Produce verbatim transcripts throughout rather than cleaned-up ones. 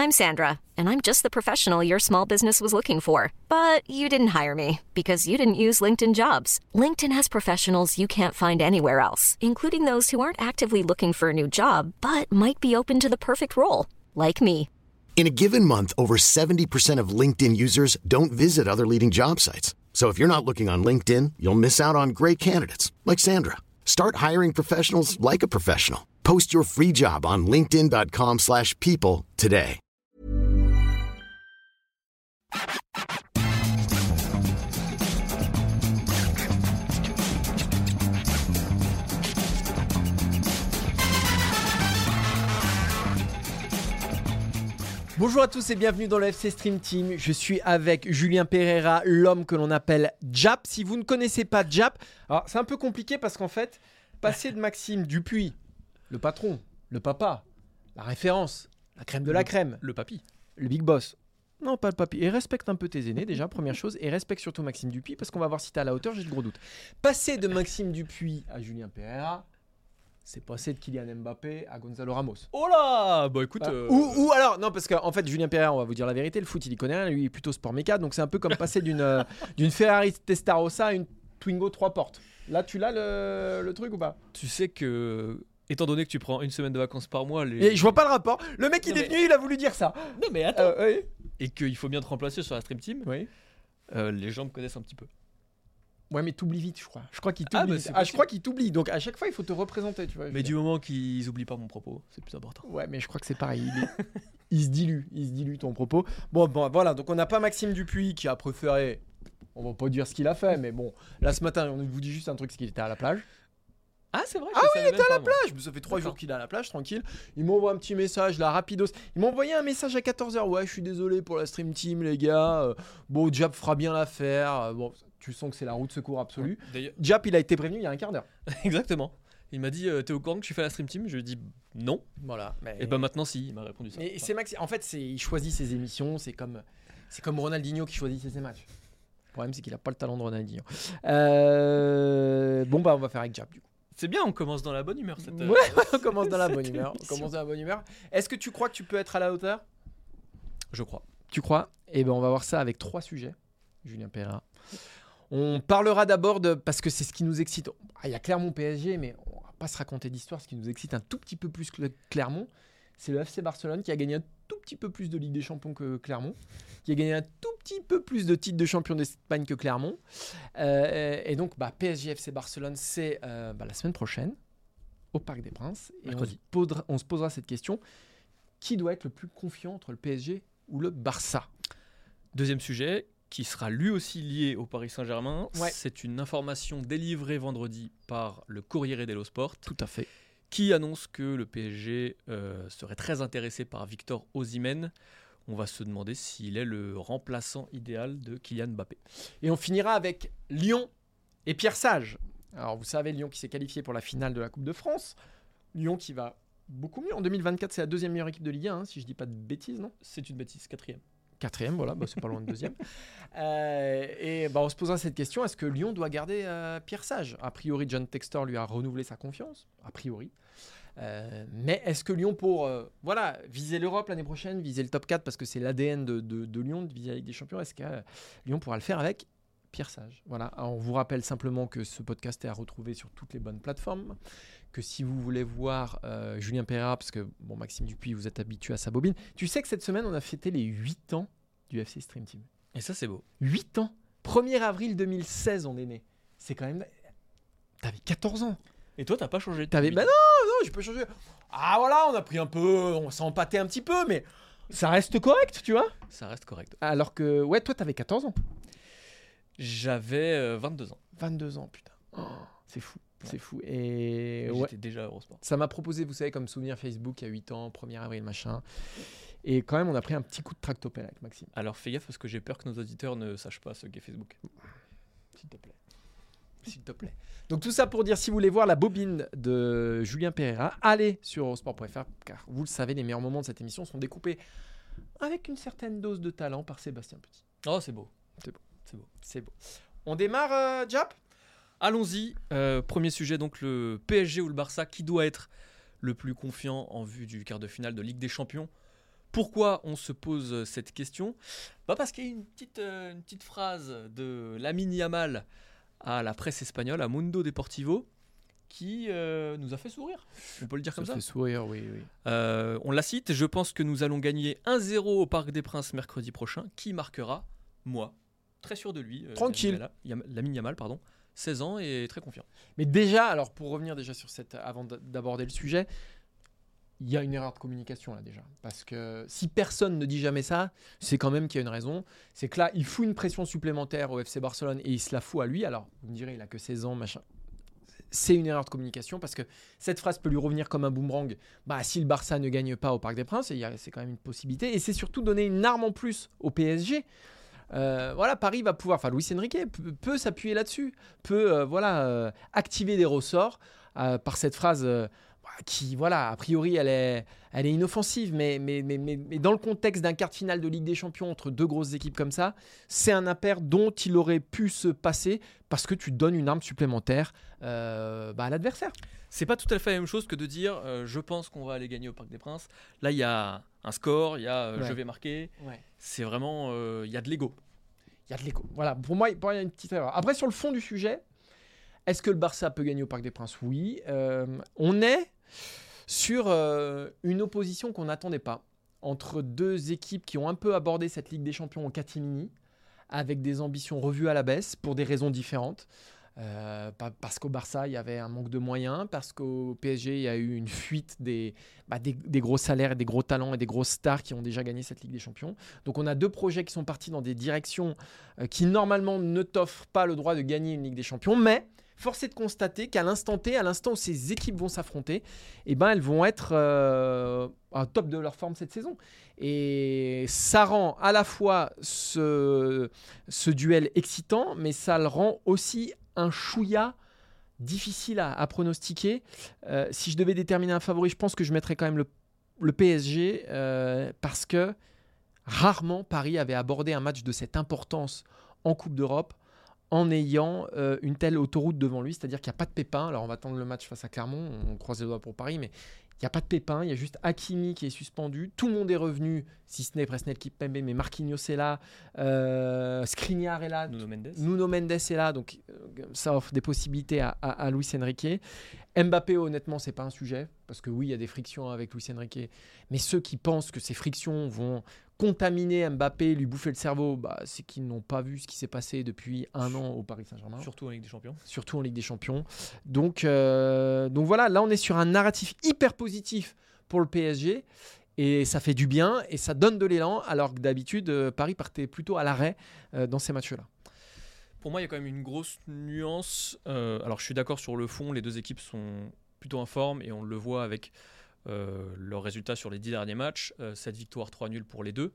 I'm Sandra, and I'm just the professional your small business was looking for. But you didn't hire me because you didn't use LinkedIn Jobs. LinkedIn has professionals you can't find anywhere else, including those who aren't actively looking for a new job, but might be open to the perfect role, like me. In a given month, over seventy percent of LinkedIn users don't visit other leading job sites. So if you're not looking on LinkedIn, you'll miss out on great candidates like Sandra. Start hiring professionals like a professional. Post your free job on linkedin.com slash people today. Bonjour à tous et bienvenue dans le F C Stream Team. Je suis avec Julien Pereira, l'homme que l'on appelle Jap. Si vous ne connaissez pas Jap, alors c'est un peu compliqué parce qu'en fait, passer de Maxime Dupuis, le patron, le papa, la référence, la crème de la crème, le papy, le big boss. Non, pas le papy. Et respecte un peu tes aînés déjà, première chose. Et respecte surtout Maxime Dupuis parce qu'on va voir si t'es à la hauteur, j'ai le gros doute. Passer de Maxime Dupuis à Julien Pereira, c'est passé de Kylian Mbappé à Gonzalo Ramos. Oh là, bah écoute. Ah, euh... ou, ou alors, non, parce qu'en en fait, Julien Pereira, on va vous dire la vérité, le foot, il y connaît rien, lui, il est plutôt sport méca, donc c'est un peu comme passer d'une, euh, d'une Ferrari Testarossa à une Twingo trois portes. Là, tu l'as le, le truc ou pas? Tu sais que, étant donné que tu prends une semaine de vacances par mois, les... Et je vois pas le rapport. Le mec, il non, est mais... venu, il a voulu dire ça. Non, mais attends. Euh, oui. Et qu'il faut bien te remplacer sur la Stream Team. Oui. Euh, les gens me connaissent un petit peu. Ouais, mais t'oublies vite, je crois. Je crois qu'il Ah, t'oublie. bah, c'est Ah, je crois qu'il t'oublie. Donc à chaque fois, il faut te représenter, tu vois. Mais du moment qu'ils oublient pas mon propos, c'est plus important. Ouais, mais je crois que c'est pareil. Il, est... il se dilue, il se dilue ton propos. Bon, bon, voilà. Donc on n'a pas Maxime Dupuis qui a préféré. On va pas dire ce qu'il a fait, mais bon. Là, ce matin, on vous dit juste un truc, c'est qu'il était à la plage. Ah, c'est vrai. Ah oui, il était à la plage. Ça fait trois D'accord. jours qu'il est à la plage, tranquille. Il m'envoie un petit message, là, rapidos. Il m'a envoyé un message à quatorze heures. Ouais, je suis désolé pour la Stream Team, les gars. Euh, bon, Jap fera bien l'affaire. Euh, bon, tu sens que c'est la roue de secours absolue. D'ailleurs... Jap, il a été prévenu il y a un quart d'heure. Exactement. Il m'a dit euh, t'es au courant que tu fais la Stream Team? Je lui ai dit non. Voilà. Mais... Et ben maintenant, si, il m'a répondu ça. Mais c'est Max... En fait, c'est... il choisit ses émissions. C'est comme... c'est comme Ronaldinho qui choisit ses matchs. Le problème, c'est qu'il a pas le talent de Ronaldinho. Euh... Bon, bah, on va faire avec Jap, du coup. C'est bien, on commence dans la bonne humeur. Cette... Ouais, on commence dans la bonne humeur. On commence dans la bonne humeur. Est-ce que tu crois que tu peux être à la hauteur? Je crois. Tu crois? Eh ben, on va voir ça avec trois sujets. Julien Pereira. On parlera d'abord de... Parce que c'est ce qui nous excite. Ah, il y a Clermont P S G, mais on va pas se raconter d'histoire. Ce qui nous excite un tout petit peu plus que Clermont, c'est le F C Barcelone qui a gagné un tout petit peu plus de Ligue des Champions que Clermont, qui a gagné un tout petit peu plus de titres de champion d'Espagne que Clermont. Euh, et donc, bah, P S G F C Barcelone, c'est euh, bah, la semaine prochaine, au Parc des Princes. Et on se, posera, on se posera cette question. Qui doit être le plus confiant entre le P S G ou le Barça? Deuxième sujet, qui sera lui aussi lié au Paris Saint-Germain. Ouais. C'est une information délivrée vendredi par le Corriere dello Sport. Tout à fait. Qui annonce que le P S G euh, serait très intéressé par Victor Osimhen. On va se demander s'il est le remplaçant idéal de Kylian Mbappé. Et on finira avec Lyon et Pierre Sage. Alors vous savez, Lyon qui s'est qualifié pour la finale de la Coupe de France. Lyon qui va beaucoup mieux. En deux mille vingt-quatre, c'est la deuxième meilleure équipe de Ligue un, hein, si je dis pas de bêtises, non? C'est une bêtise, quatrième. Quatrième, voilà, bah, c'est pas loin de deuxième. Euh, et bah, on se posera cette question, est-ce que Lyon doit garder euh, Pierre Sage? A priori, John Textor lui a renouvelé sa confiance, a priori. Euh, mais est-ce que Lyon, pour euh, voilà, viser l'Europe l'année prochaine, viser le top quatre, parce que c'est l'A D N de, de, de Lyon, de viser la Ligue des Champions, est-ce que euh, Lyon pourra le faire avec Pierre Sage? Voilà. Alors, on vous rappelle simplement que ce podcast est à retrouver sur toutes les bonnes plateformes, que si vous voulez voir euh, Julien Pereira, parce que bon, Maxime Dupuis, vous êtes habitué à sa bobine. Tu sais que cette semaine, on a fêté les huit ans du F C Stream Team. Et ça, c'est beau. huit ans. premier avril deux mille seize, on est né. C'est quand même... T'avais quatorze ans. Et toi, t'as pas changé? T'avais... Bah non, non, je peux changer. Ah voilà, on a pris un peu, on s'est empâté un petit peu, mais ça reste correct, tu vois. Ça reste correct. Alors que, ouais, toi, t'avais quatorze ans. J'avais euh, vingt-deux ans. vingt-deux ans, putain. Oh, c'est fou. C'est fou. Et j'étais ouais. déjà Eurosport. Ça m'a proposé, vous savez, comme souvenir Facebook il y a huit ans, premier avril, machin. Et quand même, on a pris un petit coup de tractopelle avec Maxime. Alors fais gaffe parce que j'ai peur que nos auditeurs ne sachent pas ce qu'est Facebook. S'il te plaît. S'il te plaît. Donc tout ça pour dire, si vous voulez voir la bobine de Julien Pereira, allez sur eurosport point f r, car vous le savez, les meilleurs moments de cette émission sont découpés avec une certaine dose de talent par Sébastien Petit. Oh, c'est beau. C'est beau. C'est beau. C'est beau. On démarre, euh, Jap ? Allons-y. Euh, premier sujet, donc le P S G ou le Barça. Qui doit être le plus confiant en vue du quart de finale de Ligue des Champions ? Pourquoi on se pose cette question ? Bah parce qu'il y a une petite, euh, une petite phrase de Lamine Yamal à la presse espagnole, à Mundo Deportivo, qui euh, nous a fait sourire. On peut le dire Ça comme ça. fait sourire, oui, oui. Euh, on la cite. Je pense que nous allons gagner un zéro au Parc des Princes mercredi prochain. Qui marquera ? Moi. Très sûr de lui. Euh, Tranquille. Lamine Yamal, pardon. seize ans et très confiant. Mais déjà, alors pour revenir déjà sur cette, avant d'aborder le sujet, il y a une erreur de communication là déjà. Parce que si personne ne dit jamais ça, c'est quand même qu'il y a une raison. C'est que là, il fout une pression supplémentaire au F C Barcelone et il se la fout à lui. Alors, vous me direz, il a que seize ans, machin. C'est une erreur de communication parce que cette phrase peut lui revenir comme un boomerang. Bah, si le Barça ne gagne pas au Parc des Princes, c'est quand même une possibilité. Et c'est surtout donner une arme en plus au P S G. Euh, voilà, Paris va pouvoir, enfin Luis Enrique peut, peut s'appuyer là-dessus, peut euh, voilà euh, activer des ressorts euh, par cette phrase euh, qui, voilà, a priori, elle est, elle est inoffensive, mais, mais, mais, mais, mais dans le contexte d'un quart de finale de Ligue des Champions entre deux grosses équipes comme ça, c'est un impair dont il aurait pu se passer parce que tu donnes une arme supplémentaire euh, bah, à l'adversaire. C'est pas tout à fait la même chose que de dire euh, je pense qu'on va aller gagner au Parc des Princes. Là, il y a un score, il y a euh, Ouais. je vais marquer. Ouais. C'est vraiment, euh, il y a de l'ego. Il y a de l'écho. Voilà, pour moi, pour moi, il y a une petite erreur. Après, sur le fond du sujet, est-ce que le Barça peut gagner au Parc des Princes ? Oui. Euh, on est sur euh, une opposition qu'on n'attendait pas entre deux équipes qui ont un peu abordé cette Ligue des Champions en catimini, avec des ambitions revues à la baisse pour des raisons différentes. Euh, parce qu'au Barça, il y avait un manque de moyens, parce qu'au P S G, il y a eu une fuite des, bah, des, des gros salaires, et des gros talents et des grosses stars qui ont déjà gagné cette Ligue des Champions. Donc on a deux projets qui sont partis dans des directions euh, qui normalement ne t'offrent pas le droit de gagner une Ligue des Champions, mais force est de constater qu'à l'instant T, à l'instant où ces équipes vont s'affronter, eh ben, elles vont être euh, au top de leur forme cette saison. Et ça rend à la fois ce, ce duel excitant, mais ça le rend aussi un chouïa difficile à, à pronostiquer. Euh, si je devais déterminer un favori, je pense que je mettrais quand même le, le P S G euh, parce que rarement Paris avait abordé un match de cette importance en Coupe d'Europe en ayant euh, une telle autoroute devant lui, c'est-à-dire qu'il n'y a pas de pépin. Alors on va attendre le match face à Clermont, on croise les doigts pour Paris, mais il n'y a pas de pépin, il y a juste Hakimi qui est suspendu, tout le monde est revenu, si ce n'est Presnel Kimpembe, mais Marquinhos est là, euh, Skriniar est là, Nuno Mendes. Nuno Mendes est là, donc euh, ça offre des possibilités à, à, à Luis Enrique. Mbappé, honnêtement, c'est pas un sujet, parce que oui, il y a des frictions avec Luis Enrique, mais ceux qui pensent que ces frictions vont contaminer Mbappé, lui bouffer le cerveau, bah, c'est qu'ils n'ont pas vu ce qui s'est passé depuis un an au Paris Saint-Germain. Surtout en Ligue des Champions. Surtout en Ligue des Champions. Donc, euh, donc voilà, là on est sur un narratif hyper positif pour le P S G et ça fait du bien et ça donne de l'élan alors que d'habitude euh, Paris partait plutôt à l'arrêt euh, dans ces matchs-là. Pour moi, il y a quand même une grosse nuance. Euh, alors, je suis d'accord sur le fond, les deux équipes sont plutôt en forme et on le voit avec euh, leurs résultats sur les dix derniers matchs. Euh, sept victoires, trois nuls pour les deux.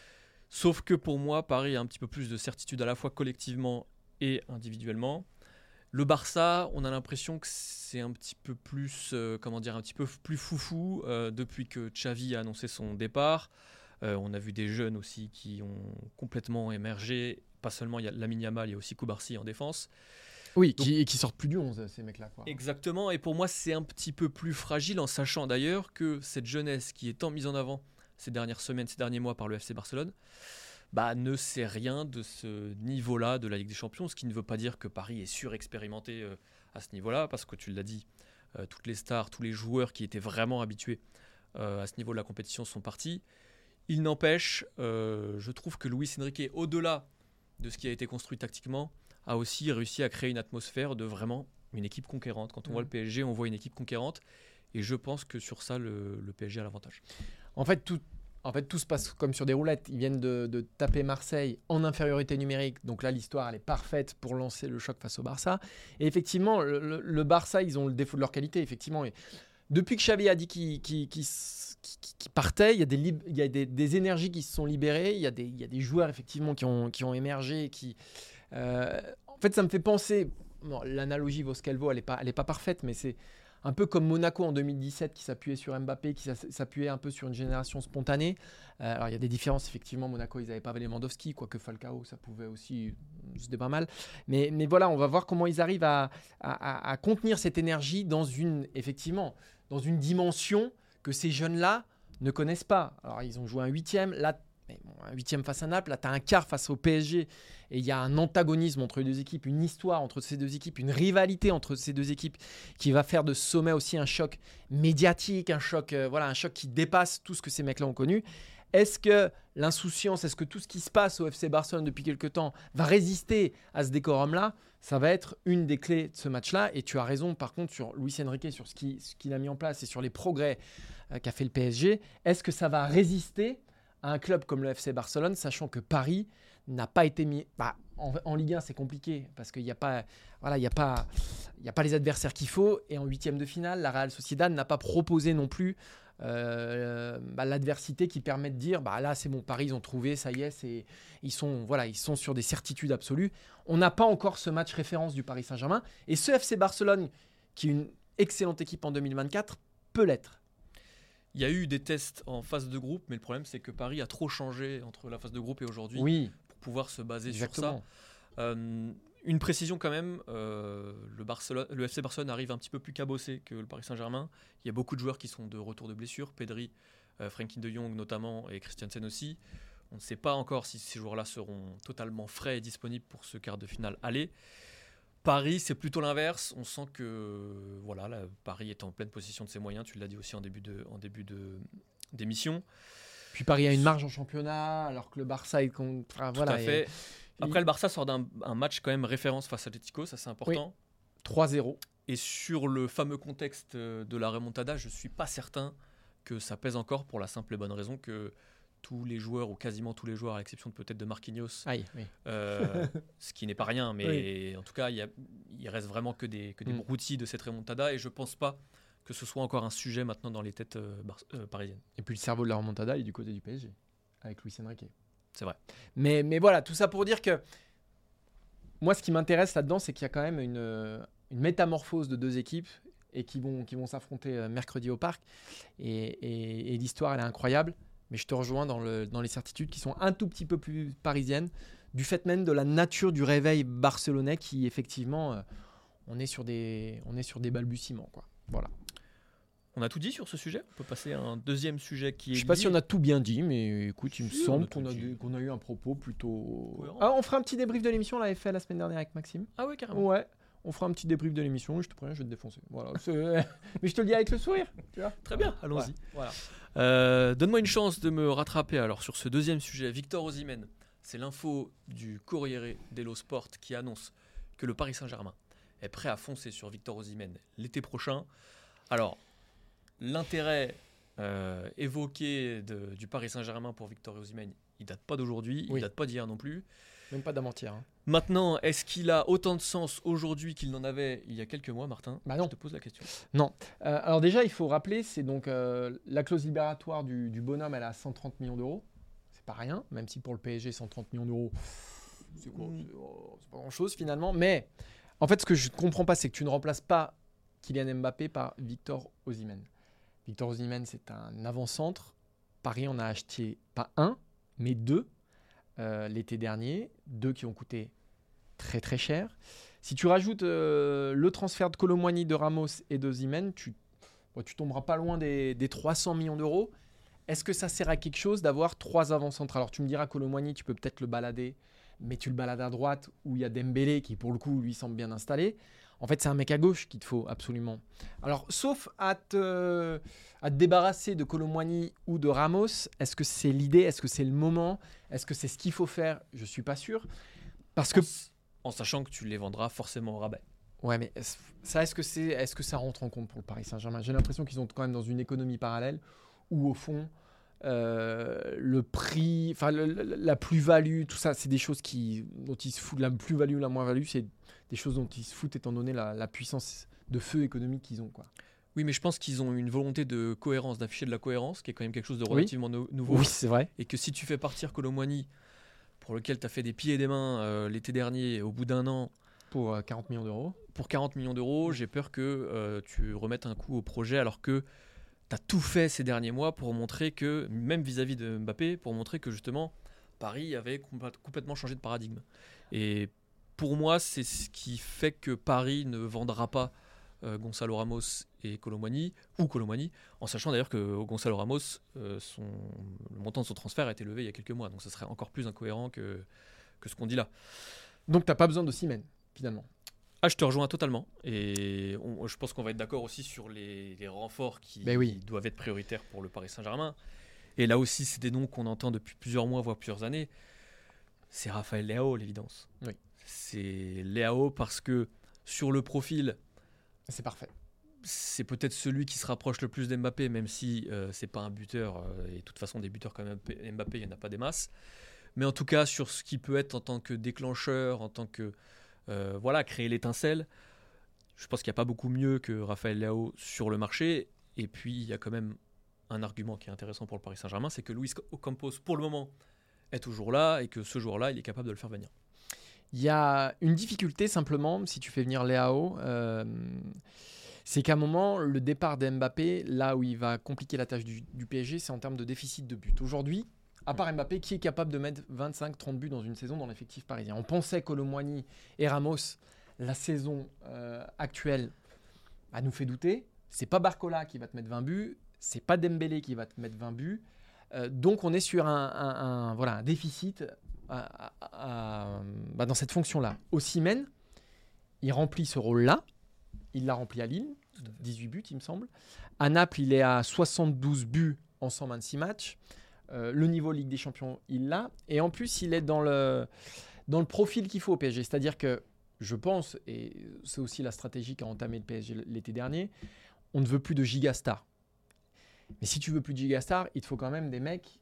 Sauf que pour moi, Paris a un petit peu plus de certitude à la fois collectivement et individuellement. Le Barça, on a l'impression que c'est un petit peu plus, euh, comment dire, un petit peu plus foufou euh, depuis que Xavi a annoncé son départ. Euh, on a vu des jeunes aussi qui ont complètement émergé. Pas seulement il y a Lamine Yamal, il y a aussi Koubarsi en défense. Oui, Donc, qui, et qui sortent plus du onze, ces mecs-là. Quoi. Exactement, et pour moi c'est un petit peu plus fragile en sachant d'ailleurs que cette jeunesse qui est tant mise en avant ces dernières semaines, ces derniers mois par le F C Barcelone, bah, ne sait rien de ce niveau-là de la Ligue des Champions, ce qui ne veut pas dire que Paris est surexpérimenté euh, à ce niveau-là, parce que tu l'as dit, euh, toutes les stars, tous les joueurs qui étaient vraiment habitués euh, à ce niveau de la compétition sont partis. Il n'empêche, euh, je trouve que Luis Enrique, au-delà de ce qui a été construit tactiquement, a aussi réussi à créer une atmosphère de vraiment une équipe conquérante. Quand on mmh. voit le P S G, on voit une équipe conquérante, et je pense que sur ça, le, le P S G a l'avantage. En fait, tout, en fait, tout se passe comme sur des roulettes. Ils viennent de, de taper Marseille en infériorité numérique, donc là, l'histoire, elle est parfaite pour lancer le choc face au Barça. Et effectivement, le, le, le Barça, ils ont le défaut de leur qualité, effectivement. Et depuis que Xavi a dit qu'il, qu'il, qu'il, qu'il, qu'il partait, il y a, des, lib- il y a des, des énergies qui se sont libérées, il y a des, il y a des joueurs, effectivement, qui ont, qui ont émergé, qui... Euh, en fait, ça me fait penser... Bon, l'analogie vaut ce qu'elle vaut, elle n'est pas, elle est pas parfaite, mais c'est un peu comme Monaco en deux mille dix-sept qui s'appuyait sur Mbappé, qui s'appuyait un peu sur une génération spontanée. Euh, alors, il y a des différences, effectivement. Monaco, ils n'avaient pas Lewandowski, quoique Falcao, ça pouvait aussi... C'était pas mal. Mais, mais voilà, on va voir comment ils arrivent à, à, à contenir cette énergie dans une, effectivement, dans une dimension que ces jeunes-là ne connaissent pas. Alors, ils ont joué un huitième. Là, mais bon, un huitième face à Naples. Là, tu as un quart face au P S G. Et il y a un antagonisme entre les deux équipes, une histoire entre ces deux équipes, une rivalité entre ces deux équipes qui va faire de ce sommet aussi un choc médiatique, un choc, euh, voilà, un choc qui dépasse tout ce que ces mecs-là ont connu. Est-ce que l'insouciance, est-ce que tout ce qui se passe au F C Barcelone depuis quelques temps va résister à ce décorum-là? Ça va être une des clés de ce match-là. Et tu as raison, par contre, sur Luis Enrique, sur ce qu'il, ce qu'il a mis en place et sur les progrès euh, qu'a fait le P S G. Est-ce que ça va résister à un club comme le F C Barcelone, sachant que Paris n'a pas été mis... Bah, en, en Ligue un, c'est compliqué parce qu'il n'y a pas, voilà, il y a pas, il y a pas les adversaires qu'il faut. Et en huitième de finale, la Real Sociedad n'a pas proposé non plus Euh, bah, l'adversité qui permet de dire bah là c'est bon, Paris ils ont trouvé, ça y est, c'est, ils sont voilà, ils sont sur des certitudes absolues. On n'a pas encore ce match référence du Paris Saint-Germain et ce F C Barcelone qui est une excellente équipe en deux mille vingt-quatre peut l'être. Il y a eu des tests en phase de groupe, mais le problème c'est que Paris a trop changé entre la phase de groupe et aujourd'hui oui, pour pouvoir se baser exactement. sur ça. Euh, Une précision quand même, euh, le, Barcelone, le F C Barcelone arrive un petit peu plus cabossé que le Paris Saint-Germain. Il y a beaucoup de joueurs qui sont de retour de blessure, Pedri, euh, Frenkie de Jong notamment et Christensen aussi. On ne sait pas encore si ces joueurs-là seront totalement frais et disponibles pour ce quart de finale aller. Paris, c'est plutôt l'inverse. On sent que voilà, là, Paris est en pleine possession de ses moyens. Tu l'as dit aussi en début de, en début de, d'émission. Puis Paris a une marge en championnat alors que le Barça est con... enfin, Tout voilà, à fait. et... Après, le Barça sort d'un un match quand même référence face à Atletico, ça c'est important. Oui. trois zéro. Et sur le fameux contexte de la remontada, je ne suis pas certain que ça pèse encore pour la simple et bonne raison que tous les joueurs, ou quasiment tous les joueurs, à l'exception de peut-être de Marquinhos, Aïe, oui. euh, ce qui n'est pas rien, mais oui. En tout cas, il, y a, il reste vraiment que des, que des mm. broutilles de cette remontada et je ne pense pas que ce soit encore un sujet maintenant dans les têtes euh, bar- euh, parisiennes. Et puis le cerveau de la remontada, il est du côté du P S G, avec Luis Enrique. C'est vrai. Mais, mais voilà, tout ça pour dire que moi, ce qui m'intéresse là-dedans, c'est qu'il y a quand même une, une métamorphose de deux équipes et qui vont, qui vont s'affronter mercredi au Parc. Et, et, et l'histoire, elle est incroyable. Mais je te rejoins dans, le, dans les certitudes qui sont un tout petit peu plus parisiennes, du fait même de la nature du réveil barcelonais qui, effectivement, euh, on est sur des, on est sur des balbutiements, quoi. Voilà. On a tout dit sur ce sujet. On peut passer à un deuxième sujet qui est. Je ne sais pas lié. si on a tout bien dit, mais écoute, il me Si, semble a qu'on a, dit. des, qu'on a eu un propos plutôt. Cohérent. Ah, on fera un petit débrief de l'émission. On l'avait fait la semaine dernière avec Maxime. Ah ouais, carrément. Ouais, on fera un petit débrief de l'émission. Je te préviens, je vais te défoncer. Voilà. Mais je te le dis avec le sourire. Tu vois. Très bien, allons-y. Ouais, voilà. Euh, donne-moi une chance de me rattraper alors sur ce deuxième sujet. Victor Osimhen, c'est l'info du Corriere dello Sport qui annonce que le Paris Saint-Germain est prêt à foncer sur Victor Osimhen l'été prochain. Alors, l'intérêt euh, évoqué de, du Paris Saint-Germain pour Victor Osimhen, il date pas d'aujourd'hui, Oui. il date pas d'hier non plus. Même pas d'avant-hier. Hein. Maintenant, est-ce qu'il a autant de sens aujourd'hui qu'il n'en avait il y a quelques mois, Martin ? Bah non. Je te pose la question. Non. Euh, alors déjà, il faut rappeler, c'est donc euh, la clause libératoire du, du bonhomme, elle est à cent trente millions d'euros. C'est pas rien, même si pour le P S G, cent trente millions d'euros, c'est quoi Mm. c'est, oh, c'est pas grand-chose finalement. Mais en fait, ce que je ne comprends pas, c'est que tu ne remplaces pas Kylian Mbappé par Victor Osimhen. Victor Osimhen, c'est un avant-centre. Paris en a acheté pas un, mais deux euh, l'été dernier. Deux qui ont coûté très très cher. Si tu rajoutes euh, le transfert de Kolo Muani, de Ramos et d'Osimhen, tu bon, tu tomberas pas loin des, des trois cents millions d'euros. Est-ce que ça sert à quelque chose d'avoir trois avant-centres ? Alors tu me diras, Kolo Muani, tu peux peut-être le balader, mais tu le balades à droite où il y a Dembélé qui pour le coup lui semble bien installé. En fait, c'est un mec à gauche qu'il te faut absolument. Alors, sauf à te, à te débarrasser de Kolo Muani ou de Ramos, est-ce que c'est l'idée ? Est-ce que c'est le moment ? Est-ce que c'est ce qu'il faut faire ? Je ne suis pas sûr. Parce que... En sachant que tu les vendras forcément au rabais. Ouais, mais est-ce, ça, est-ce que, c'est, est-ce que ça rentre en compte pour le Paris Saint-Germain ? J'ai l'impression qu'ils sont quand même dans une économie parallèle où, au fond, euh, le prix, enfin, le, le, la plus-value, tout ça, c'est des choses qui, dont ils se foutent. La plus-value, la moins-value, c'est des choses dont ils se foutent étant donné la, la puissance de feu économique qu'ils ont, quoi. Oui, mais je pense qu'ils ont une volonté de cohérence, d'afficher de la cohérence, qui est quand même quelque chose de relativement oui. no- nouveau. Oui, c'est vrai. Et que si tu fais partir Kolo Muani, pour lequel tu as fait des pieds et des mains euh, l'été dernier, au bout d'un an... Pour euh, quarante millions d'euros. Pour quarante millions d'euros, j'ai peur que euh, tu remettes un coup au projet, alors que tu as tout fait ces derniers mois pour montrer que, même vis-à-vis de Mbappé, pour montrer que justement, Paris avait compl- complètement changé de paradigme. Et pour moi, c'est ce qui fait que Paris ne vendra pas euh, Gonzalo Ramos et Kolo Muani, ou Kolo Muani, en sachant d'ailleurs que Gonzalo Ramos, euh, son, le montant de son transfert a été levé il y a quelques mois, donc ça serait encore plus incohérent que, que ce qu'on dit là. Donc t'as pas besoin d'Osimhen, finalement. Ah, je te rejoins totalement, et on, je pense qu'on va être d'accord aussi sur les, les renforts qui Ben oui. doivent être prioritaires pour le Paris Saint-Germain. Et là aussi, c'est des noms qu'on entend depuis plusieurs mois, voire plusieurs années. C'est Raphaël Leao, l'évidence. Oui. C'est Leao parce que sur le profil, C'est parfait. c'est peut-être celui qui se rapproche le plus d'Mbappé, même si euh, c'est pas un buteur. Euh, et de toute façon, des buteurs comme Mbappé, il n'y en a pas des masses. Mais en tout cas, sur ce qui peut être en tant que déclencheur, en tant que euh, voilà, créer l'étincelle, je pense qu'il n'y a pas beaucoup mieux que Raphaël Leao sur le marché. Et puis, il y a quand même un argument qui est intéressant pour le Paris Saint-Germain, c'est que Luis Campos, pour le moment, est toujours là et que ce jour-là, il est capable de le faire venir. Il y a une difficulté simplement, si tu fais venir Leao, euh, c'est qu'à un moment, le départ d'Mbappé, là où il va compliquer la tâche du, du P S G, c'est en termes de déficit de but. Aujourd'hui, à part Mbappé, qui est capable de mettre vingt-cinq trente buts dans une saison dans l'effectif parisien? On pensait que Kolo Muani et Ramos, la saison euh, actuelle, a nous fait douter. C'est pas Barcola qui va te mettre vingt buts, c'est pas Dembélé qui va te mettre vingt buts. Euh, donc on est sur un, un, un, voilà, un déficit à, à, à, bah dans cette fonction-là. Osimhen, il remplit ce rôle-là. Il l'a rempli à Lille, dix-huit buts, il me semble. À Naples, il est à soixante-douze buts en cent vingt-six matchs. Euh, le niveau Ligue des Champions, il l'a. Et en plus, il est dans le, dans le profil qu'il faut au P S G. C'est-à-dire que, je pense, et c'est aussi la stratégie qu'a entamé le P S G l'été dernier, on ne veut plus de gigastars. Mais si tu veux plus de gigastars, il te faut quand même des mecs,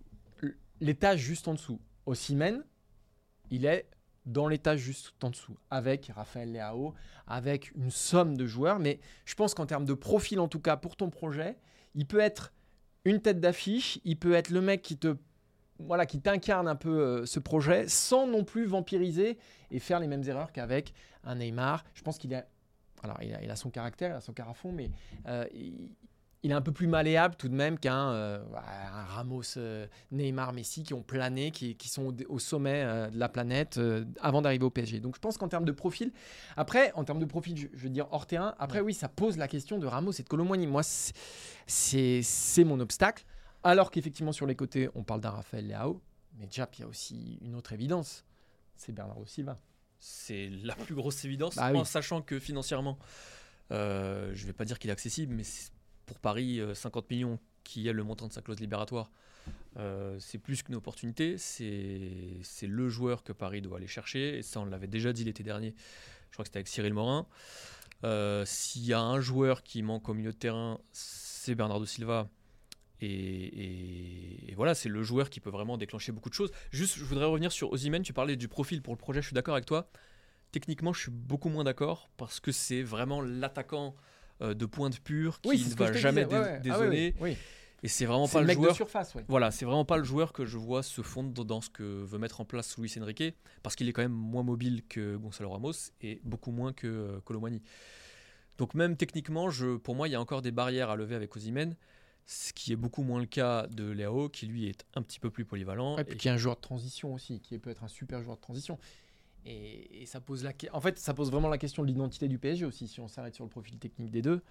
l'étage juste en dessous. Osimhen, il est dans l'étage juste en dessous, avec Raphaël Leao, avec une somme de joueurs. Mais je pense qu'en termes de profil, en tout cas, pour ton projet, il peut être une tête d'affiche, il peut être le mec qui te, voilà, qui t'incarne un peu euh, ce projet, sans non plus vampiriser et faire les mêmes erreurs qu'avec un Neymar. Je pense qu'il a, alors il a, il a son caractère, il a son carafon, mais euh, il, il est un peu plus malléable tout de même qu'un euh, un Ramos, euh, Neymar, Messi qui ont plané, qui, qui sont au, au sommet euh, de la planète euh, avant d'arriver au P S G. Donc je pense qu'en termes de profil, après, en termes de profil, je, je veux dire hors terrain, après oui, ça pose la question de Ramos et de Kolo Muani. Moi, c'est, c'est, c'est mon obstacle. Alors qu'effectivement, sur les côtés, on parle d'un Raphaël Leao, mais déjà, il y a aussi une autre évidence, c'est Bernardo Silva. C'est la plus grosse évidence, bah, en oui. sachant que financièrement, euh, je ne vais pas dire qu'il est accessible, mais c'est pour Paris, cinquante millions, qui est le montant de sa clause libératoire, euh, c'est plus qu'une opportunité. C'est, c'est le joueur que Paris doit aller chercher. Et ça, on l'avait déjà dit l'été dernier. Je crois que c'était avec Cyril Morin. Euh, s'il y a un joueur qui manque au milieu de terrain, c'est Bernardo Silva. Et, et, et voilà, c'est le joueur qui peut vraiment déclencher beaucoup de choses. Juste, je voudrais revenir sur Osimhen. Tu parlais du profil pour le projet. Je suis d'accord avec toi. Techniquement, je suis beaucoup moins d'accord parce que c'est vraiment l'attaquant de pointe pure qui oui, ne va jamais dé- ouais, ouais. dézonner. Ah, oui, oui. Et c'est vraiment c'est pas le le mec joueur. de surface, ouais. Voilà, c'est vraiment pas le joueur que je vois se fondre dans ce que veut mettre en place Luis Enrique, parce qu'il est quand même moins mobile que Gonzalo Ramos et beaucoup moins que euh, Kolo Muani. Donc même techniquement, je, pour moi, il y a encore des barrières à lever avec Osimhen, ce qui est beaucoup moins le cas de Leao, qui lui est un petit peu plus polyvalent. Et puis et qui est un joueur de transition aussi, qui peut être un super joueur de transition. Et, et ça pose la, en fait, ça pose vraiment la question de l'identité du P S G aussi, si on s'arrête sur le profil technique des deux.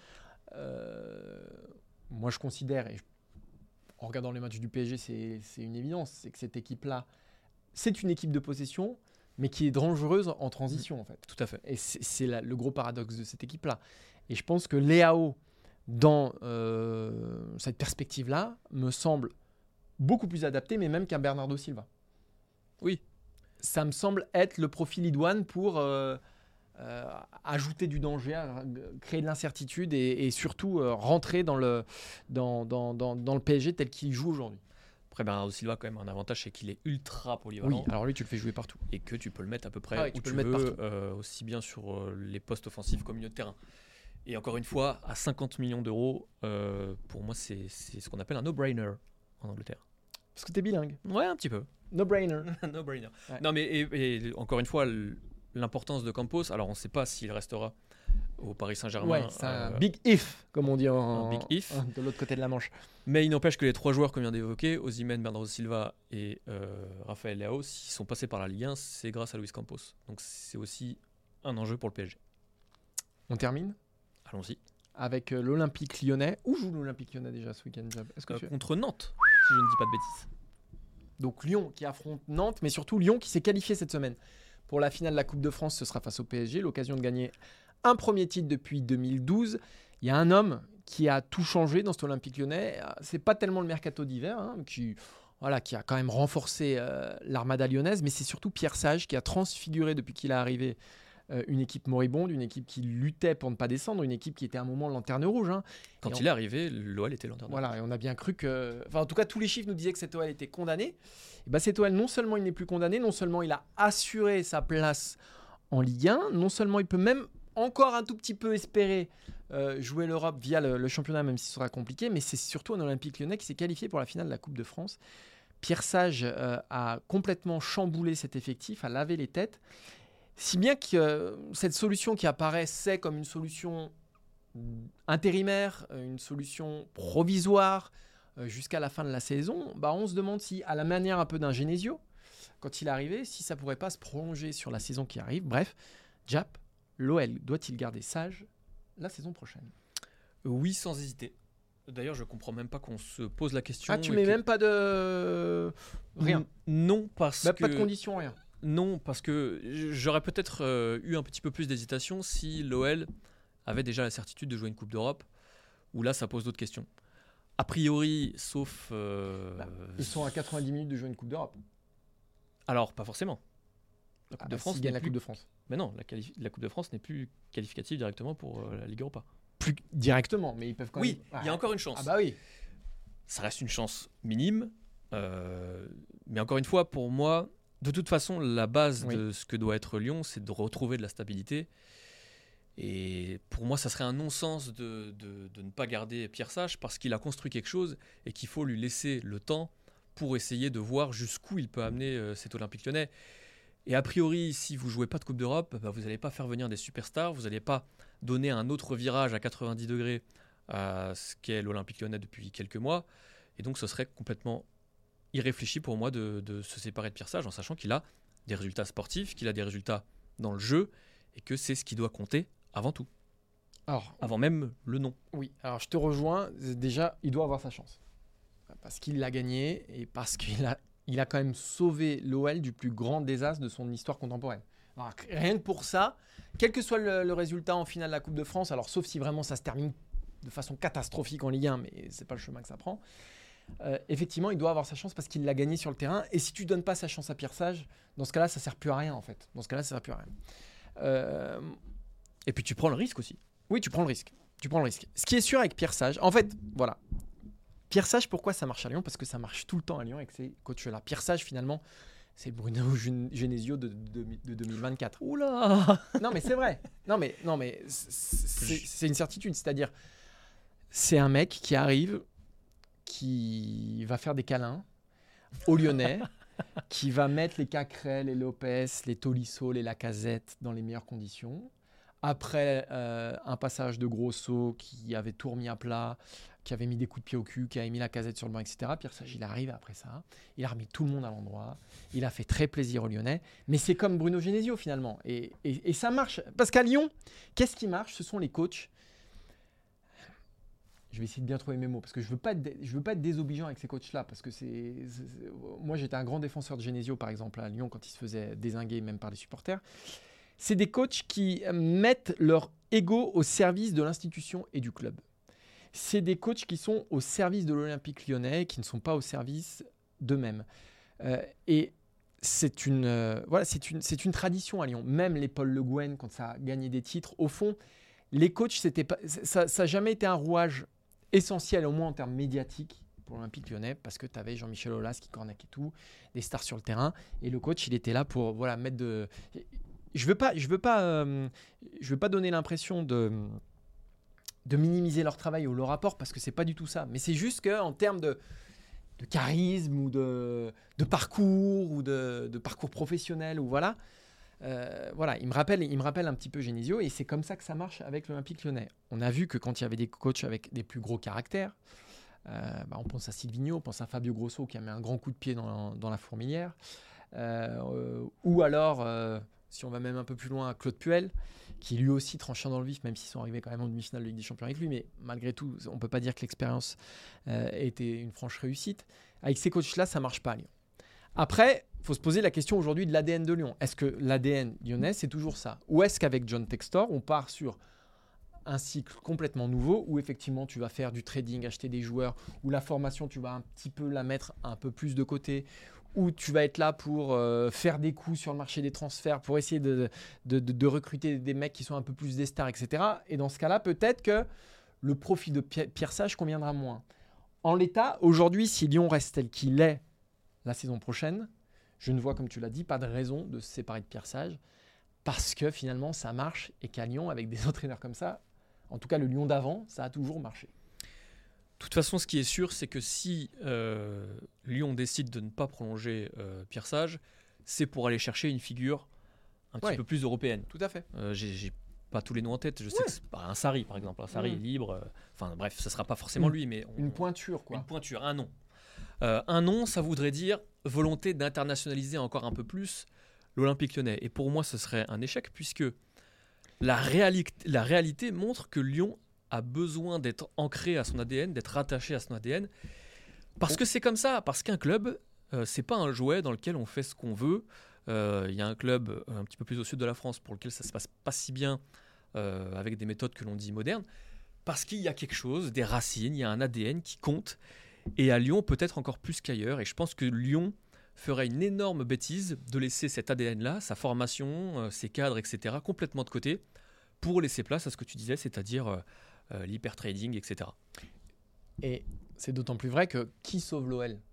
Euh, moi, je considère, et je, en regardant les matchs du P S G, c'est, c'est une évidence, c'est que cette équipe-là, c'est une équipe de possession, mais qui est dangereuse en transition, en fait. Tout à fait. Et c'est, c'est la, le gros paradoxe de cette équipe-là. Et je pense que Leao, dans euh, cette perspective-là, me semble beaucoup plus adapté, mais même qu'un Bernardo Silva. Oui. Ça me semble être le profil idoine pour euh, euh, ajouter du danger, créer de l'incertitude et, et surtout euh, rentrer dans le, dans, dans, dans, dans le P S G tel qu'il joue aujourd'hui. Après, Bernardo Silva, quand même, un avantage, c'est qu'il est ultra polyvalent. Oui, alors lui, tu le fais jouer partout. Et que tu peux le mettre à peu près ah oui, où tu, peux tu le mettre veux, partout. Euh, aussi bien sur euh, les postes offensifs qu'au milieu de terrain. Et encore une fois, à cinquante millions d'euros, euh, pour moi, c'est, c'est ce qu'on appelle un no-brainer en Angleterre. Parce que t'es bilingue. Ouais, un petit peu. No-brainer. No-brainer. Ouais. Non, mais et, et, encore une fois, l'importance de Campos, alors on ne sait pas s'il restera au Paris Saint-Germain. Ouais, c'est un euh, big if, comme on dit en, un big if. de l'autre côté de la Manche. Mais il n'empêche que les trois joueurs qu'on vient d'évoquer, Osimhen, Bernardo Silva et euh, Raphaël Leao, s'ils sont passés par la Ligue un, c'est grâce à Luis Campos. Donc c'est aussi un enjeu pour le P S G. On termine ? Allons-y. avec euh, l'Olympique Lyonnais. Où joue l'Olympique Lyonnais déjà ce week-end, Jab? Est-ce que Euh, tu... contre Nantes, si je ne dis pas de bêtises. Donc Lyon qui affronte Nantes, mais surtout Lyon qui s'est qualifié cette semaine pour la finale de la Coupe de France. Ce sera face au P S G, l'occasion de gagner un premier titre depuis deux mille douze. Il y a un homme qui a tout changé dans cet Olympique Lyonnais. C'est pas tellement le mercato d'hiver, hein, qui, voilà, qui a quand même renforcé euh, l'armada lyonnaise, mais c'est surtout Pierre Sage qui a transfiguré depuis qu'il est arrivé euh, une équipe moribonde, une équipe qui luttait pour ne pas descendre, une équipe qui était à un moment lanterne rouge. Hein. Quand Et il on... est arrivé, l'O L était lanterne rouge. Voilà, et on a bien cru que... Enfin, en tout cas, tous les chiffres nous disaient que cet O L était condamné. Et ben, cet O L, non seulement il n'est plus condamné, non seulement il a assuré sa place en Ligue un, non seulement il peut même encore un tout petit peu espérer euh, jouer l'Europe via le, le championnat, même si ce sera compliqué, mais c'est surtout un Olympique Lyonnais qui s'est qualifié pour la finale de la Coupe de France. Pierre Sage euh, a complètement chamboulé cet effectif, a lavé les têtes, si bien que euh, cette solution qui apparaissait comme une solution intérimaire, une solution provisoire euh, jusqu'à la fin de la saison, bah, on se demande si, à la manière un peu d'un Genesio, quand il est arrivé, si ça ne pourrait pas se prolonger sur la saison qui arrive. Bref, Jap, l'O L doit-il garder Sage la saison prochaine? Oui, sans hésiter. D'ailleurs, je comprends même pas qu'on se pose la question. Ah, tu et mets que- même pas de... Rien. N- Non, parce Même que... pas de condition, rien. Non, parce que j'aurais peut-être euh, eu un petit peu plus d'hésitation si l'O L avait déjà la certitude de jouer une Coupe d'Europe, où là, ça pose d'autres questions. A priori, sauf... euh, Bah, Ils sont à quatre-vingt-dix minutes de jouer une Coupe d'Europe. Alors, pas forcément. La Coupe Ah, de bah, France s'ils n'est gagnent la plus... Coupe de France. Mais non, la, qualif- la Coupe de France n'est plus qualificative directement pour euh, la Ligue Europa. Plus directement, mais ils peuvent quand Oui, même... il y a encore une chance. Ah bah oui. Ça reste une chance minime. euh, mais encore une fois, pour moi, de toute façon, la base Oui. de ce que doit être Lyon, c'est de retrouver de la stabilité. Et pour moi, ça serait un non-sens de, de- de ne pas garder Pierre Sage parce qu'il a construit quelque chose et qu'il faut lui laisser le temps pour essayer de voir jusqu'où il peut amener euh, cet Olympique Lyonnais. Et a priori, si vous jouez pas de Coupe d'Europe, bah, vous n'allez pas faire venir des superstars, vous n'allez pas donner un autre virage à quatre-vingt-dix degrés à ce qu'est l'Olympique Lyonnais depuis quelques mois. Et donc, ce serait complètement irréfléchi pour moi de, de se séparer de Pierre Sage en sachant qu'il a des résultats sportifs, qu'il a des résultats dans le jeu et que c'est ce qui doit compter avant tout, Alors, avant même le nom. oui, alors je te rejoins. Déjà, il doit avoir sa chance. Parce qu'il l'a gagné et parce qu'il a, il a quand même sauvé l'O L du plus grand désastre de son histoire contemporaine. Alors, rien que pour ça, quel que soit le, le résultat en finale de la Coupe de France, alors sauf si vraiment ça se termine de façon catastrophique en Ligue un, mais c'est pas le chemin que ça prend, euh, effectivement, il doit avoir sa chance parce qu'il l'a gagné sur le terrain. Et si tu donnes pas sa chance à Pierre Sage, dans ce cas-là, ça sert plus à rien en fait. Dans ce cas-là, ça sert plus à rien. Euh, Et puis tu prends le risque aussi. Oui, tu prends le risque. Tu prends le risque. Ce qui est sûr avec Pierre Sage, en fait, voilà. Pierre Sage, pourquoi ça marche à Lyon? Parce que ça marche tout le temps à Lyon avec ces coachs-là. Pierre Sage, finalement, c'est le Bruno Gen- Genesio de, de, de deux mille vingt-quatre. Oula. Non, mais c'est vrai. Non, mais, non, mais c'est c'est une certitude. C'est-à-dire, c'est un mec qui arrive, qui va faire des câlins aux Lyonnais, qui va mettre les Cacrel, les Lopez, les Tolisso, les Lacazette dans les meilleures conditions. Après euh, un passage de Grosso qui avait tout remis à plat, qui avait mis des coups de pied au cul, qui avait mis Lacazette sur le banc, et cetera. Pierre Sage, il arrive après ça. Il a remis tout le monde à l'endroit. Il a fait très plaisir aux Lyonnais. Mais c'est comme Bruno Genesio finalement. Et, et, et ça marche. Parce qu'à Lyon, qu'est-ce qui marche? Ce sont les coachs. Je vais essayer de bien trouver mes mots parce que je veux pas être, je veux pas être désobligeant avec ces coachs-là parce que c'est, c'est- c'est- moi j'étais un grand défenseur de Genesio par exemple à Lyon quand il se faisait dézinguer même par les supporters. C'est des coachs qui mettent leur ego au service de l'institution et du club. C'est des coachs qui sont au service de l'Olympique Lyonnais, qui ne sont pas au service d'eux-mêmes. Euh, et c'est une, euh, voilà, c'est une, c'est une tradition à Lyon. Même les Paul Le Guen, quand ça a gagné des titres, au fond, les coachs, c'était pas, ça n'a jamais été un rouage essentiel, au moins en termes médiatiques, pour l'Olympique Lyonnais, parce que tu avais Jean-Michel Aulas qui cornaquait tout, des stars sur le terrain, et le coach, il était là pour voilà, mettre de... Je veux pas, je veux pas, euh, je veux pas donner l'impression de, de minimiser leur travail ou leur apport, parce que c'est pas du tout ça. Mais c'est juste qu'en termes de, de charisme ou de, de parcours ou de, de parcours professionnel, ou voilà, euh, voilà, il me rappelle, il me rappelle un petit peu Genesio, et c'est comme ça que ça marche avec l'Olympique Lyonnais. On a vu que quand il y avait des coachs avec des plus gros caractères, euh, bah on pense à Silvino, on pense à Fabio Grosso qui a mis un grand coup de pied dans, dans la fourmilière, euh, euh, ou alors, euh, si on va même un peu plus loin, à Claude Puel, qui lui aussi tranchant dans le vif, même s'ils sont arrivés quand même en demi-finale de Ligue des Champions avec lui, mais malgré tout, on ne peut pas dire que l'expérience euh, ait été une franche réussite. Avec ces coachs-là, ça ne marche pas à Lyon. Après, il faut se poser la question aujourd'hui de l'A D N de Lyon. Est-ce que l'A D N lyonnais, c'est toujours ça? Ou est-ce qu'avec John Textor, on part sur un cycle complètement nouveau où effectivement tu vas faire du trading, acheter des joueurs, où la formation, tu vas un petit peu la mettre un peu plus de côté, où tu vas être là pour euh, faire des coups sur le marché des transferts, pour essayer de, de, de, de recruter des mecs qui sont un peu plus des stars, et cetera. Et dans ce cas-là, peut-être que le profil de Pierre Sage conviendra moins. En l'état, aujourd'hui, si Lyon reste tel qu'il est la saison prochaine, je ne vois, comme tu l'as dit, pas de raison de se séparer de Pierre Sage, parce que finalement, ça marche et qu'à Lyon, avec des entraîneurs comme ça, en tout cas le Lyon d'avant, ça a toujours marché. De toute façon, ce qui est sûr, c'est que si euh, Lyon décide de ne pas prolonger euh, Pierre Sage, c'est pour aller chercher une figure un petit ouais. peu plus européenne. Tout à fait. Euh, j'ai, j'ai pas tous les noms en tête. Je sais ouais. que c'est pas un Sarri, par exemple. Un Sarri mmh. est libre. Enfin euh, bref, ce sera pas forcément une, lui, mais on, une pointure, quoi. Une pointure, un nom. Euh, un nom, ça voudrait dire volonté d'internationaliser encore un peu plus l'Olympique Lyonnais. Et pour moi, ce serait un échec puisque la, réali- la réalité montre que Lyon a besoin d'être ancré à son A D N, d'être rattaché à son A D N, parce que c'est comme ça, parce qu'un club, euh, c'est pas un jouet dans lequel on fait ce qu'on veut. Il euh, y a un club euh, un petit peu plus au sud de la France pour lequel ça se passe pas si bien, euh, avec des méthodes que l'on dit modernes, parce qu'il y a quelque chose, des racines, il y a un A D N qui compte, et à Lyon peut-être encore plus qu'ailleurs, et je pense que Lyon ferait une énorme bêtise de laisser cet A D N-là, sa formation, euh, ses cadres, et cetera, complètement de côté, pour laisser place à ce que tu disais, c'est-à-dire euh, Euh, l'hyper-trading, et cetera. Et c'est d'autant plus vrai que qui sauve l'O L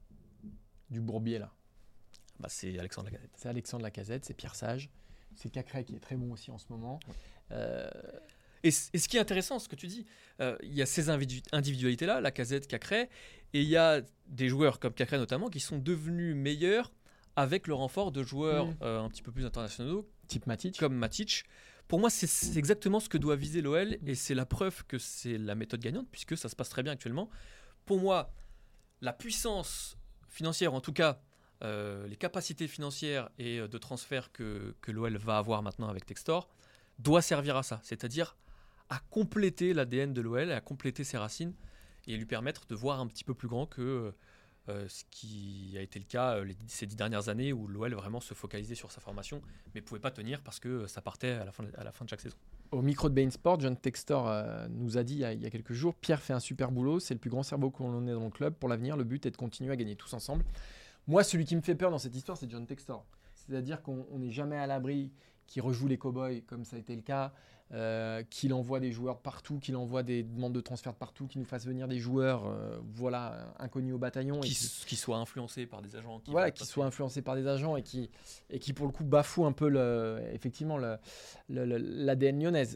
du bourbier là? Bah, c'est Alexandre Lacazette. C'est Alexandre Lacazette, c'est Pierre Sage, c'est Cacré qui est très bon aussi en ce moment. Ouais. Euh... Et, et ce qui est intéressant, ce que tu dis, euh, il y a ces individu- individualités-là, Lacazette, Cacré, et il y a des joueurs comme Cacré notamment qui sont devenus meilleurs avec le renfort de joueurs mmh. euh, un petit peu plus internationaux, type Matic, comme Matic. Pour moi, c'est, c'est exactement ce que doit viser l'O L et c'est la preuve que c'est la méthode gagnante puisque ça se passe très bien actuellement. Pour moi, la puissance financière, en tout cas euh, les capacités financières et de transfert que, que l'O L va avoir maintenant avec Textor, doit servir à ça, c'est-à-dire à compléter l'A D N de l'O L, à compléter ses racines et lui permettre de voir un petit peu plus grand que euh, ce qui a été le cas euh, les, ces dix dernières années où l'O L vraiment se focalisait sur sa formation mais ne pouvait pas tenir parce que ça partait à la fin de, à la fin de chaque saison. Au micro de beIN Sport, John Textor euh, nous a dit il y, a, il y a quelques jours, Pierre fait un super boulot, c'est le plus grand cerveau qu'on ait dans le club. Pour l'avenir, le but est de continuer à gagner tous ensemble. Moi, celui qui me fait peur dans cette histoire, c'est John Textor. C'est-à-dire qu'on n'est jamais à l'abri qu'il rejoue les cow-boys comme ça a été le cas, euh, qu'il envoie des joueurs partout, qu'il envoie des demandes de transfert de partout, qu'il nous fasse venir des joueurs euh, voilà, inconnus au bataillon. Qui, et qui, qui soient influencés par des agents. Qui voilà, qui soient influencés par des agents et qui, et qui pour le coup, bafouent un peu le, effectivement le, le, le, l'A D N lyonnaise.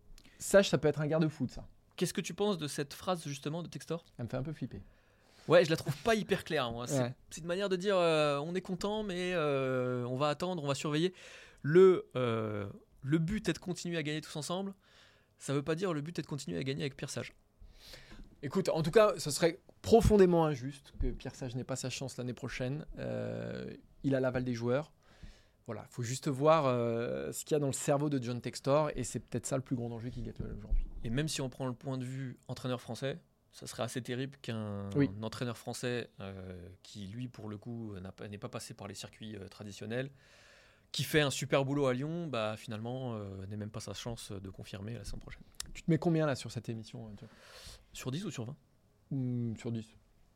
Sage, ça peut être un garde-fou de ça. Qu'est-ce que tu penses de cette phrase justement de Textor ? Ça me fait un peu flipper. Ouais, je la trouve pas hyper claire, moi. C'est, ouais. c'est une manière de dire euh, on est content, mais euh, on va attendre, on va surveiller. Le, euh, le but est de continuer à gagner tous ensemble. Ça veut pas dire le but est de continuer à gagner avec Pierre Sage. Écoute, en tout cas, ce serait profondément injuste que Pierre Sage n'ait pas sa chance l'année prochaine. Euh, il a l'aval des joueurs. Voilà, il faut juste voir euh, ce qu'il y a dans le cerveau de John Textor, et c'est peut-être ça le plus grand danger qui guette aujourd'hui. Et même si on prend le point de vue entraîneur français, ça serait assez terrible qu'un oui. entraîneur français euh, qui, lui, pour le coup, n'a pas, n'est pas passé par les circuits euh, traditionnels, qui fait un super boulot à Lyon, bah, finalement, euh, n'ait même pas sa chance de confirmer la saison prochaine. Tu te mets combien là sur cette émission, John ? Sur dix ou sur vingt ? mmh, Sur dix.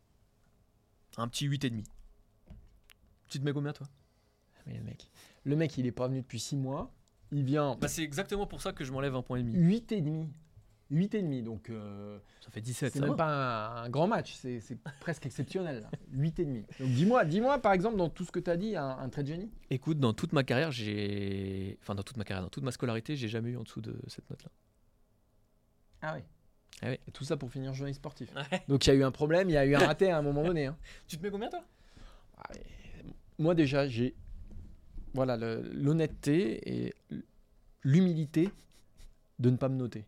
Un petit huit virgule cinq. Tu te mets combien, toi ? Mais le mec, le mec, il n'est pas venu depuis six mois. Il vient. Bah, c'est exactement pour ça que je m'enlève un point et demi. huit virgule cinq. huit virgule cinq, donc euh, ça fait dix-sept. C'est ça même va. pas un, un grand match, c'est, c'est presque exceptionnel. Là. huit virgule cinq. Donc dis-moi, dis-moi par exemple dans tout ce que tu as dit, un, un trait de génie. Écoute, dans toute ma carrière, j'ai, enfin dans toute ma carrière, dans toute ma scolarité, j'ai jamais eu en dessous de cette note-là. Ah oui. Ah oui. Et tout ça pour finir journaliste sportif. Ouais. Donc il y a eu un problème, il y a eu un raté à un moment donné. Hein. Tu te mets combien toi ? Ah, moi déjà, j'ai voilà le, l'honnêteté et l'humilité de ne pas me noter.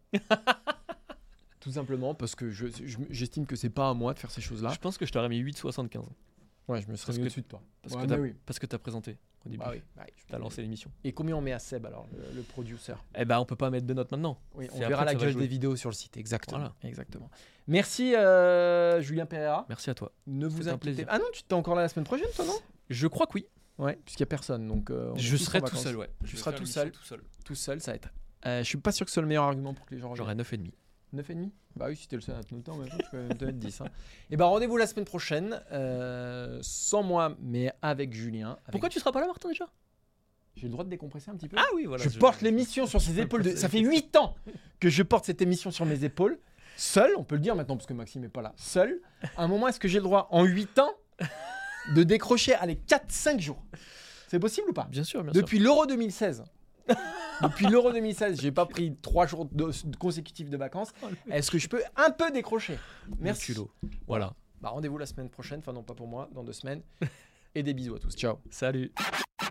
Tout simplement parce que je, je, j'estime que c'est pas à moi de faire ces choses-là. Je pense que je t'aurais mis huit virgule soixante-quinze. Ouais, je me serais Parce mis que- au-dessus de toi. Parce Ouais, que mais t'as oui. parce que t'as présenté au début. Bah oui, bah oui, je- T'as lancé l'émission. Et combien on met à Seb alors, le, le producer? Eh ben, on peut pas mettre de notes maintenant. Oui, on C'est verra après la que ça va gueule jouer. des vidéos sur le site, exactement. Voilà. exactement. Merci euh, Julien Pereira. Merci à toi. Ne vous C'était un inquiétez plaisir. pas. Ah non, tu t'es encore là la semaine prochaine, toi, non? Je crois que oui. Ouais, puisqu'il n'y a personne. Donc, euh, on est Je tous serai en tout vacances. seul, ouais. Tu Je vais seras faire tout l'émission seul. tout seul. Tout seul, ça va être. Euh, je suis pas sûr que ce soit le meilleur argument pour que les gens regardent. J'aurai neuf et demi. neuf et demi. Bah oui, si t'es le seul à te noter en même temps, tu peux te mettre dix. Hein. Et bah rendez-vous la semaine prochaine, euh, sans moi, mais avec Julien. avec- Pourquoi tu seras pas là, Martin, déjà? J'ai le droit de décompresser un petit peu? Ah oui, voilà. je porte l'émission sur ses épaules. De... Ça fait huit ans que je porte cette émission sur mes épaules. Seul, on peut le dire maintenant parce que Maxime n'est pas là. Seul. À un moment, est-ce que j'ai le droit, en huit ans, de décrocher, allez, quatre cinq jours? C'est possible ou pas? Bien sûr, bien sûr. Depuis l'Euro deux mille seize. Depuis l'Euro deux mille seize, j'ai pas pris trois jours de, de consécutifs de vacances. Est-ce que je peux un peu décrocher? Merci. Culot. Voilà. Bah, rendez-vous la semaine prochaine, enfin non pas pour moi, dans deux semaines. Et des bisous à tous. Ciao. Salut.